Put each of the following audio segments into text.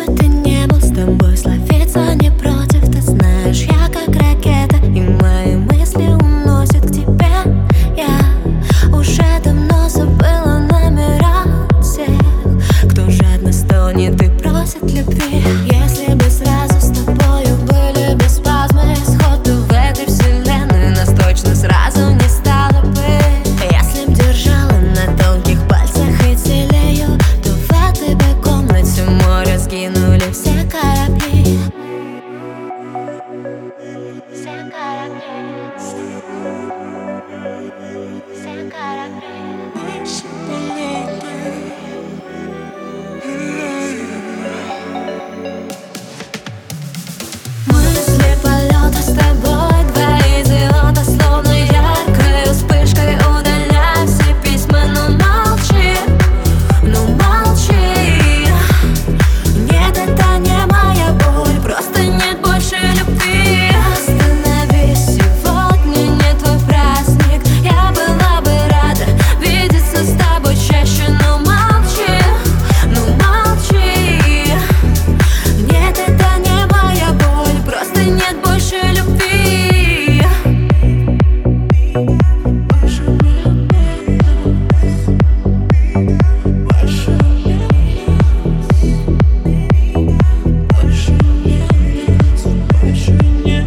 бы ты не был, с тобой словиться не против. Ты знаешь, я как ракета, и мои мысли уносят к тебе. Я уже давно забыла номера всех, кто жадно стонет и просит любви. Если бы сразу с тобою были без спазмы исход, то в этой вселенной нас точно сразу не стало бы. Если б держала на тонких пальцах и целею, то в этой бы комнате море сгинули все корабли. Все корабли, все корабли. Мысли полета с тобой, два идиота, словно яркой вспышкой удаляя все письма. Но молчи, ну молчи. Нет, это не моя боль, просто нет больше любви. Остановись, сегодня не твой праздник. Я была бы рада видеться с тобой чаще, но молчи, ну молчи. Нет, это не моя боль, просто нет больше любви. Больше нет, больше нет.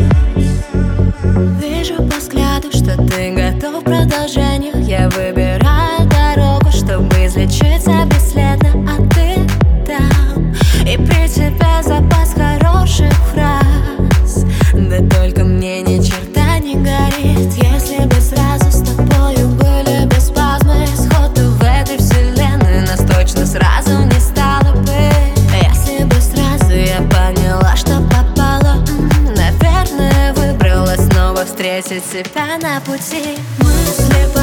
Вижу по взгляду, что ты готов к продолжению. Я выбираю дорогу, чтобы излечиться бесследно. А ты там, и при тебе запас хороших фраз. Да только мне ни черта не горит. Если бы сразу с тобою были без спазмы исход, то в этой вселенной нас точно сразу не стало бы. Если бы сразу я поняла, что попала, наверное, выбрала снова встретить себя на пути. Мысли